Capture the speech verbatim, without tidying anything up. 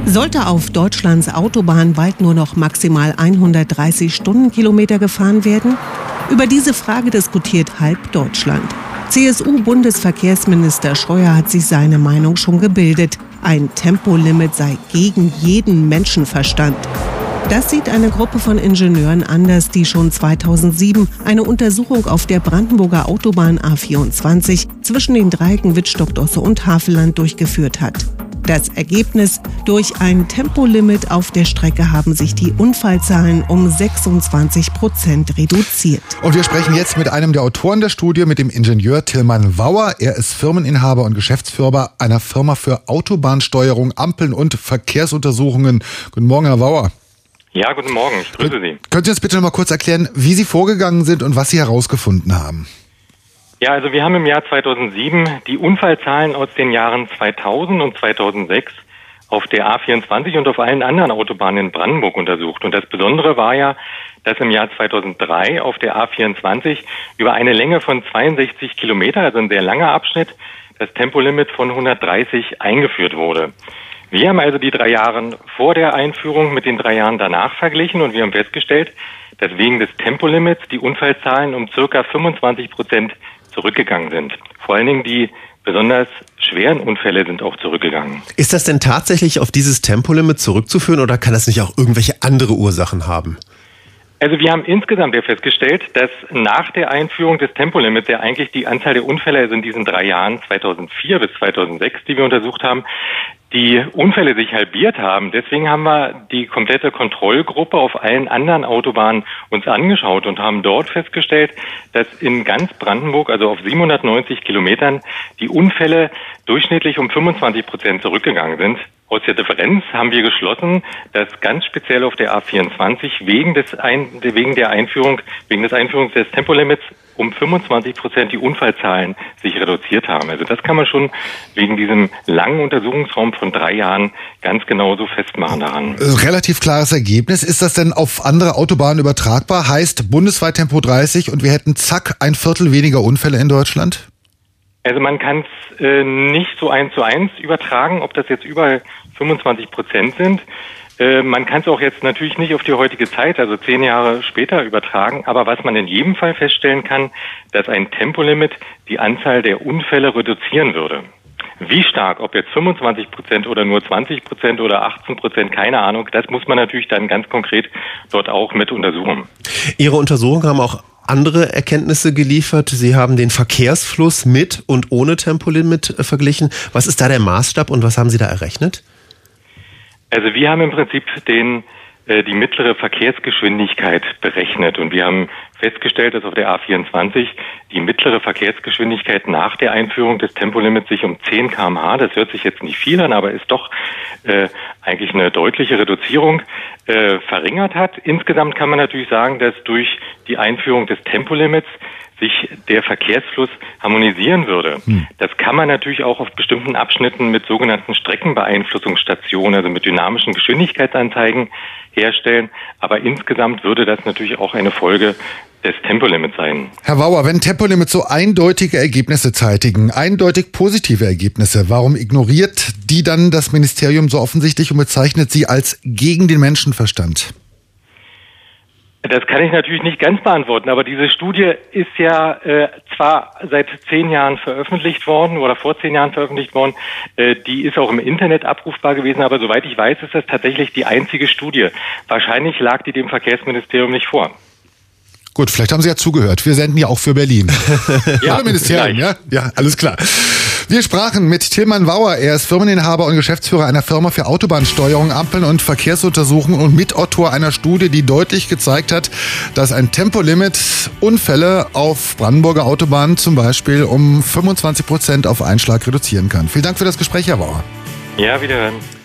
Sollte auf Deutschlands Autobahn bald nur noch maximal hundertdreißig Stundenkilometer gefahren werden? Über diese Frage diskutiert halb Deutschland. C S U-Bundesverkehrsminister Scheuer hat sich seine Meinung schon gebildet. Ein Tempolimit sei gegen jeden Menschenverstand. Das sieht eine Gruppe von Ingenieuren anders, die schon zweitausendsieben eine Untersuchung auf der Brandenburger Autobahn A vierundzwanzig zwischen den Dreiecken Wittstock-Dosse und Havelland durchgeführt hat. Das Ergebnis: Durch ein Tempolimit auf der Strecke haben sich die Unfallzahlen um sechsundzwanzig Prozent reduziert. Und wir sprechen jetzt mit einem der Autoren der Studie, mit dem Ingenieur Tillmann Wauer. Er ist Firmeninhaber und Geschäftsführer einer Firma für Autobahnsteuerung, Ampeln und Verkehrsuntersuchungen. Guten Morgen, Herr Wauer. Ja, guten Morgen, ich grüße Sie. Können Sie uns bitte noch mal kurz erklären, wie Sie vorgegangen sind und was Sie herausgefunden haben? Ja, also wir haben im Jahr zweitausendsieben die Unfallzahlen aus den Jahren zweitausend und zweitausendsechs auf der A vierundzwanzig und auf allen anderen Autobahnen in Brandenburg untersucht. Und das Besondere war ja, dass im Jahr zweitausenddrei auf der A vierundzwanzig über eine Länge von zweiundsechzig Kilometer, also ein sehr langer Abschnitt, das Tempolimit von hundertdreißig eingeführt wurde. Wir haben also die drei Jahre vor der Einführung mit den drei Jahren danach verglichen und wir haben festgestellt, dass wegen des Tempolimits die Unfallzahlen um circa fünfundzwanzig Prozent zurückgegangen sind. Vor allen Dingen die besonders schweren Unfälle sind auch zurückgegangen. Ist das denn tatsächlich auf dieses Tempolimit zurückzuführen oder kann das nicht auch irgendwelche andere Ursachen haben? Also wir haben insgesamt ja festgestellt, dass nach der Einführung des Tempolimits ja eigentlich die Anzahl der Unfälle also in diesen drei Jahren zweitausendvier bis zweitausendsechs, die wir untersucht haben, die Unfälle sich halbiert haben. Deswegen haben wir die komplette Kontrollgruppe auf allen anderen Autobahnen uns angeschaut und haben dort festgestellt, dass in ganz Brandenburg, also auf siebenhundertneunzig Kilometern, die Unfälle durchschnittlich um fünfundzwanzig Prozent zurückgegangen sind. Aus der Differenz haben wir geschlossen, dass ganz speziell auf der A vierundzwanzig wegen des Ein- wegen der Einführung, wegen des Einführungs des Tempolimits um fünfundzwanzig Prozent die Unfallzahlen sich reduziert haben. Also das kann man schon wegen diesem langen Untersuchungsraum von drei Jahren ganz genauso festmachen daran. Relativ klares Ergebnis. Ist das denn auf andere Autobahnen übertragbar? Heißt bundesweit Tempo dreißig und wir hätten zack ein Viertel weniger Unfälle in Deutschland? Also man kann es äh, nicht so eins zu eins übertragen, ob das jetzt über fünfundzwanzig Prozent sind. Äh, man kann es auch jetzt natürlich nicht auf die heutige Zeit, also zehn Jahre später übertragen. Aber was man in jedem Fall feststellen kann, dass ein Tempolimit die Anzahl der Unfälle reduzieren würde. Wie stark, ob jetzt fünfundzwanzig Prozent oder nur zwanzig Prozent oder achtzehn Prozent, keine Ahnung, das muss man natürlich dann ganz konkret dort auch mit untersuchen. Ihre Untersuchungen haben auch andere Erkenntnisse geliefert. Sie haben den Verkehrsfluss mit und ohne Tempolimit verglichen. Was ist da der Maßstab und was haben Sie da errechnet? Also wir haben im Prinzip den äh, die mittlere Verkehrsgeschwindigkeit berechnet und wir haben festgestellt, dass auf der A vierundzwanzig die mittlere Verkehrsgeschwindigkeit nach der Einführung des Tempolimits sich um zehn Kilometer pro Stunde, das hört sich jetzt nicht viel an, aber ist doch äh, eigentlich eine deutliche Reduzierung, äh, verringert hat. Insgesamt kann man natürlich sagen, dass durch die Einführung des Tempolimits sich der Verkehrsfluss harmonisieren würde. Hm. Das kann man natürlich auch auf bestimmten Abschnitten mit sogenannten Streckenbeeinflussungsstationen, also mit dynamischen Geschwindigkeitsanzeigen herstellen. Aber insgesamt würde das natürlich auch eine Folge des Tempolimits sein. Herr Wauer, wenn Tempolimits so eindeutige Ergebnisse zeitigen, eindeutig positive Ergebnisse, warum ignoriert die dann das Ministerium so offensichtlich und bezeichnet sie als gegen den Menschenverstand? Das kann ich natürlich nicht ganz beantworten, aber diese Studie ist ja äh, zwar seit zehn Jahren veröffentlicht worden oder vor zehn Jahren veröffentlicht worden, äh, die ist auch im Internet abrufbar gewesen, aber soweit ich weiß, ist das tatsächlich die einzige Studie. Wahrscheinlich lag die dem Verkehrsministerium nicht vor. Gut, vielleicht haben Sie ja zugehört. Wir senden ja auch für Berlin. Ja, Hallo Ministerium, ja? Ja, alles klar. Wir sprachen mit Tillmann Wauer. Er ist Firmeninhaber und Geschäftsführer einer Firma für Autobahnsteuerung, Ampeln und Verkehrsuntersuchungen und Mitautor einer Studie, die deutlich gezeigt hat, dass ein Tempolimit Unfälle auf Brandenburger Autobahnen zum Beispiel um fünfundzwanzig Prozent auf einen Schlag reduzieren kann. Vielen Dank für das Gespräch, Herr Wauer. Ja, wiederhören.